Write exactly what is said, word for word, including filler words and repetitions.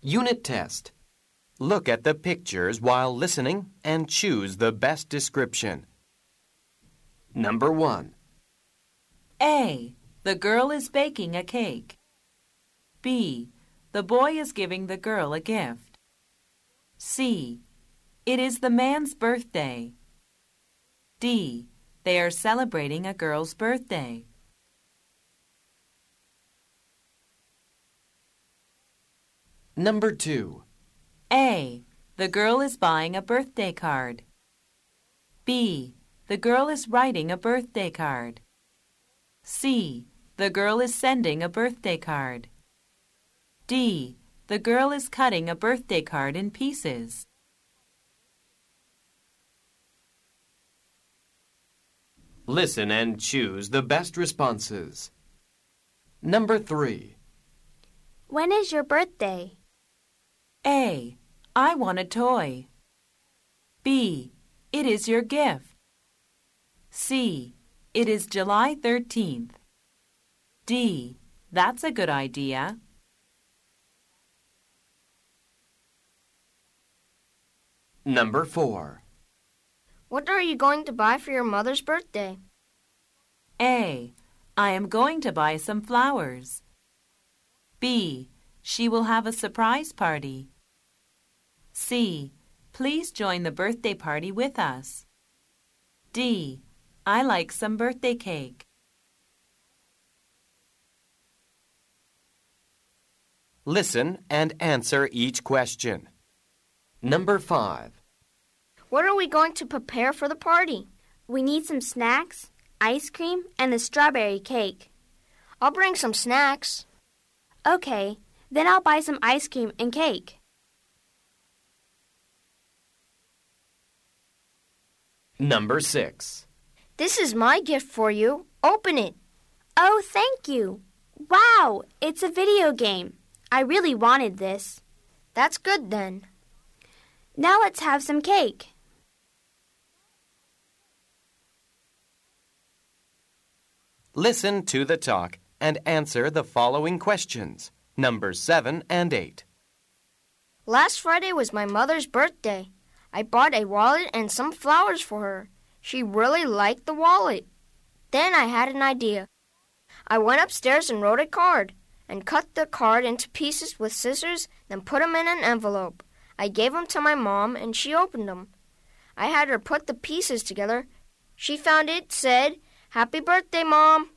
Unit test. Look at the pictures while listening and choose the best description. Number one. A. The girl is baking a cake. B. The boy is giving the girl a gift. C. It is the man's birthday. D. They are celebrating a girl's birthday. Number two. A. The girl is buying a birthday card. B. The girl is writing a birthday card. C. The girl is sending a birthday card. D. The girl is cutting a birthday card in pieces. Listen and choose the best responses. Number three. When is your birthday? A. I want a toy. B. It is your gift. C. It is July thirteenth. D. That's a good idea. Number four. What are you going to buy for your mother's birthday? A. I am going to buy some flowers. B. She will have a surprise party. C. Please join the birthday party with us. D. I like some birthday cake. Listen and answer each question. Number five. What are we going to prepare for the party? We need some snacks, ice cream, and a strawberry cake. I'll bring some snacks. Okay, then I'll buy some ice cream and cake. Number six. This is my gift for you. Open it. Oh, thank you. Wow, it's a video game. I really wanted this. That's good then. Now let's have some cake. Listen to the talk and answer the following questions. Numbers seven and eight. Last Friday was my mother's birthday. I bought a wallet and some flowers for her. She really liked the wallet. Then I had an idea. I went upstairs and wrote a card, and cut the card into pieces with scissors, then put them in an envelope. I gave them to my mom, and she opened them. I had her put the pieces together. She found it said, "Happy birthday, Mom."